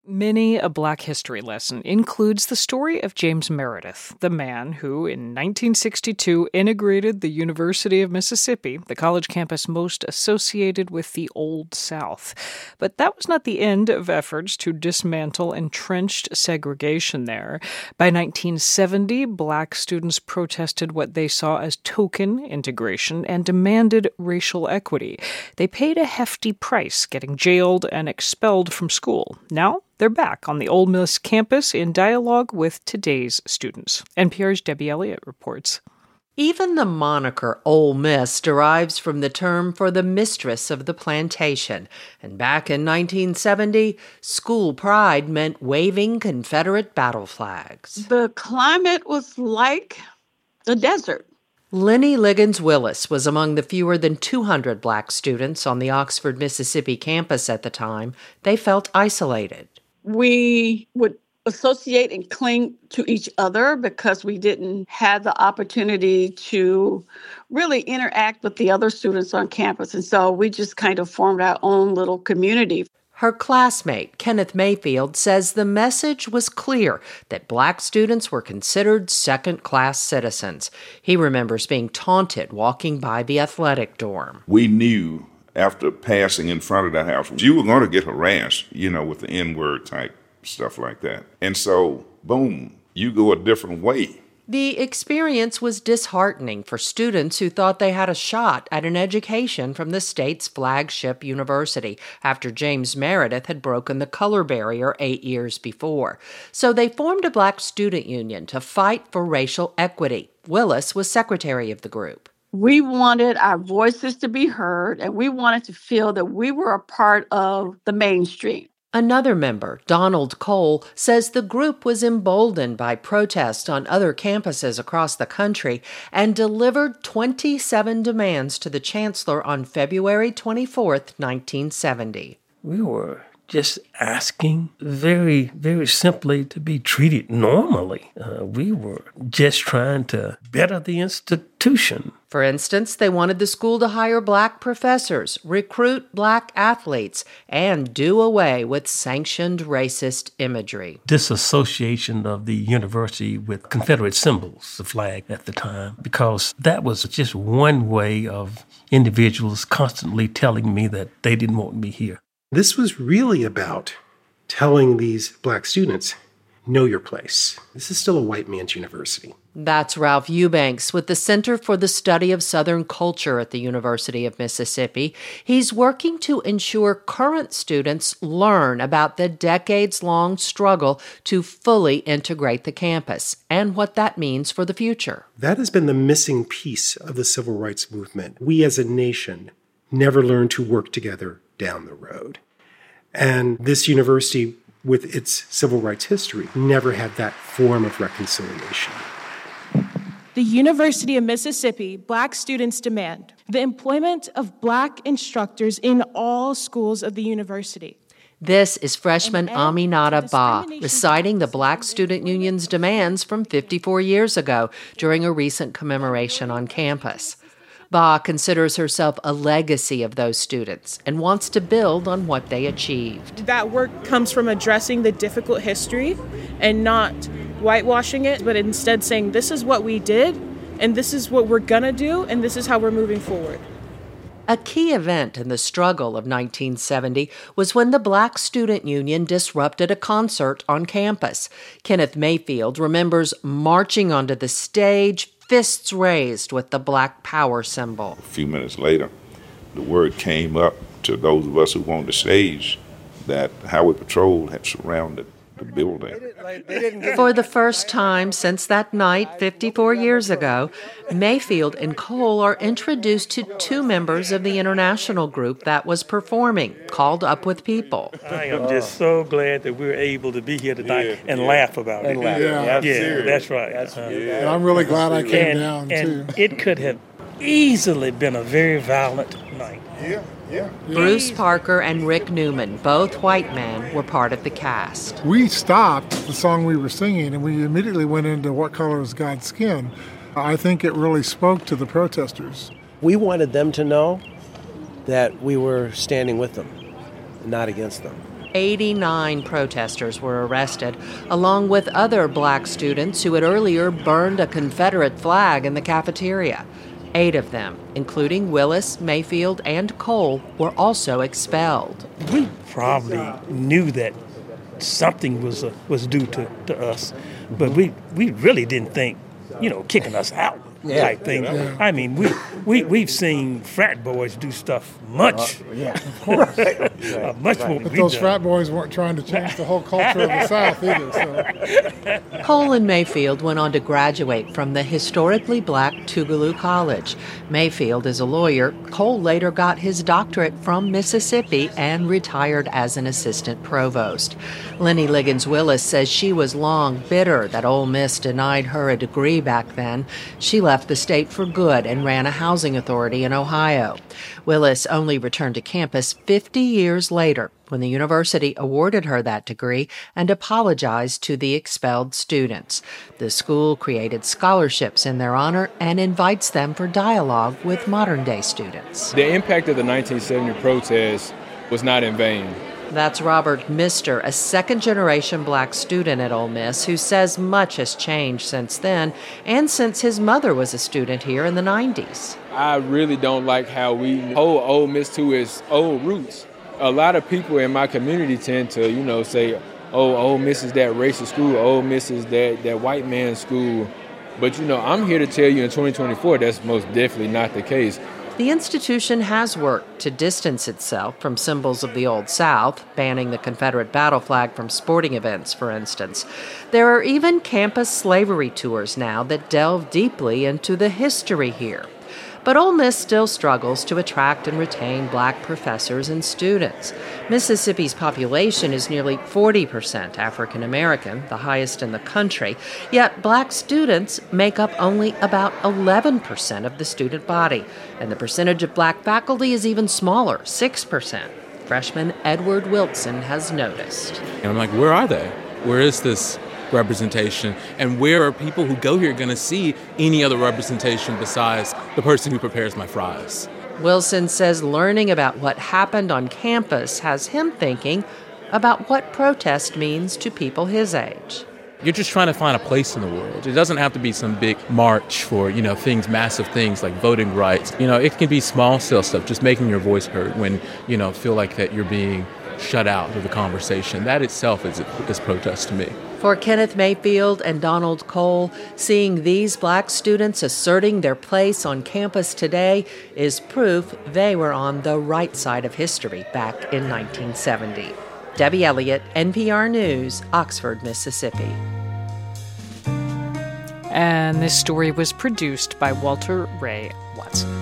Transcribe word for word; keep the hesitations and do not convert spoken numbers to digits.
Many a Black history lesson includes the story of James Meredith, the man who, in nineteen sixty-two, integrated the University of Mississippi, the college campus most associated with the Old South. But that was not the end of efforts to dismantle entrenched segregation there. By nineteen seventy, Black students protested what they saw as token integration and demanded racial equity. They paid a hefty price, getting jailed and expelled from school. Now, they're back on the Ole Miss campus in dialogue with today's students. N P R's Debbie Elliott reports. Even the moniker Ole Miss derives from the term for the mistress of the plantation. And back in nineteen seventy, school pride meant waving Confederate battle flags. The climate was like the desert. Lenny Liggins Willis was among the fewer than two hundred Black students on the Oxford, Mississippi campus at the time. They felt isolated. We would associate and cling to each other because we didn't have the opportunity to really interact with the other students on campus. And so we just kind of formed our own little community. Her classmate, Kenneth Mayfield, says the message was clear that Black students were considered second-class citizens. He remembers being taunted walking by the athletic dorm. We knew after passing in front of the house, you were going to get harassed, you know, with the N-word type stuff like that. And so, boom, you go a different way. The experience was disheartening for students who thought they had a shot at an education from the state's flagship university after James Meredith had broken the color barrier eight years before. So they formed a Black student union to fight for racial equity. Willis was secretary of the group. We wanted our voices to be heard, and we wanted to feel that we were a part of the mainstream. Another member, Donald Cole, says the group was emboldened by protests on other campuses across the country and delivered twenty-seven demands to the chancellor on February twenty-fourth, nineteen seventy. We were just asking very, very simply to be treated normally. Uh, we were just trying to better the institution. For instance, they wanted the school to hire Black professors, recruit Black athletes, and do away with sanctioned racist imagery. Disassociation of the university with Confederate symbols, the flag at the time, because that was just one way of individuals constantly telling me that they didn't want me here. This was really about telling these Black students, know your place. This is still a white man's university. That's Ralph Eubanks with the Center for the Study of Southern Culture at the University of Mississippi. He's working to ensure current students learn about the decades-long struggle to fully integrate the campus and what that means for the future. That has been the missing piece of the civil rights movement. We as a nation never learned to work together down the road. And this university, with its civil rights history, never had that form of reconciliation. The University of Mississippi Black students demand the employment of Black instructors in all schools of the university. This is freshman Aminata Ba reciting the Black Student Union's demands from fifty-four years ago during a recent commemoration on campus. Ba considers herself a legacy of those students and wants to build on what they achieved. That work comes from addressing the difficult history and not whitewashing it, but instead saying this is what we did and this is what we're gonna do and this is how we're moving forward. A key event in the struggle of nineteen seventy was when the Black Student Union disrupted a concert on campus. Kenneth Mayfield remembers marching onto the stage, fists raised with the Black Power symbol. A few minutes later, the word came up to those of us who were on the stage that Highway Patrol had surrounded the building. For the first time since that night fifty-four years ago, Mayfield and Cole are introduced to two members of the international group that was performing, called Up With People. I am just so glad that we're able to be here tonight yeah, and yeah. laugh about and it. Laugh. Yeah, yeah, yeah that's right. That's, uh, yeah. And I'm really glad I came and, down, and too. It could have easily been a very violent night. Yeah. Yeah. Bruce Parker and Rick Newman, both white men, were part of the cast. We stopped the song we were singing and we immediately went into What Color Is God's Skin. I think it really spoke to the protesters. We wanted them to know that we were standing with them, not against them. eighty-nine protesters were arrested, along with other black students who had earlier burned a Confederate flag in the cafeteria. Eight of them, including Willis, Mayfield, and Cole, were also expelled. We probably knew that something was uh, was due to, to us, but we, we really didn't think, you know, kicking us out yeah. type thing. Yeah. I mean, we, we, we've seen frat boys do stuff much, uh, yeah, of course. right. uh, much right. more. But we those done. frat boys weren't trying to change the whole culture of the South either. So. Cole and Mayfield went on to graduate from the historically black Tougaloo College. Mayfield is a lawyer. Cole later got his doctorate from Mississippi and retired as an assistant provost. Lenny Liggins Willis says she was long bitter that Ole Miss denied her a degree back then. She left the state for good and ran a housing authority in Ohio. Willis only returned to campus fifty years later when the university awarded her that degree and apologized to the expelled students. The school created scholarships in their honor and invites them for dialogue with modern-day students. The impact of the nineteen seventy protests was not in vain. That's Robert Mister, a second-generation black student at Ole Miss who says much has changed since then and since his mother was a student here in the nineties. I really don't like how we hold Ole Miss to its old roots. A lot of people in my community tend to, you know, say, oh, Ole Miss is that racist school, Ole Miss is that, that white man school. But, you know, I'm here to tell you in twenty twenty-four that's most definitely not the case. The institution has worked to distance itself from symbols of the Old South, banning the Confederate battle flag from sporting events, for instance. There are even campus slavery tours now that delve deeply into the history here. But Ole Miss still struggles to attract and retain black professors and students. Mississippi's population is nearly forty percent African American, the highest in the country, yet black students make up only about eleven percent of the student body, and the percentage of black faculty is even smaller, six percent. Freshman Edward Wilson has noticed. And I'm like, where are they? Where is this representation, and where are people who go here going to see any other representation besides the person who prepares my fries? Wilson says learning about what happened on campus has him thinking about what protest means to people his age. You're just trying to find a place in the world. It doesn't have to be some big march for, you know, things, massive things like voting rights. You know, it can be small scale stuff, just making your voice heard when, you know, feel like that you're being shut out of the conversation. That itself is, is protest to me. For Kenneth Mayfield and Donald Cole, seeing these black students asserting their place on campus today is proof they were on the right side of history back in nineteen seventy. Debbie Elliott, N P R News, Oxford, Mississippi. And this story was produced by Walter Ray Watson.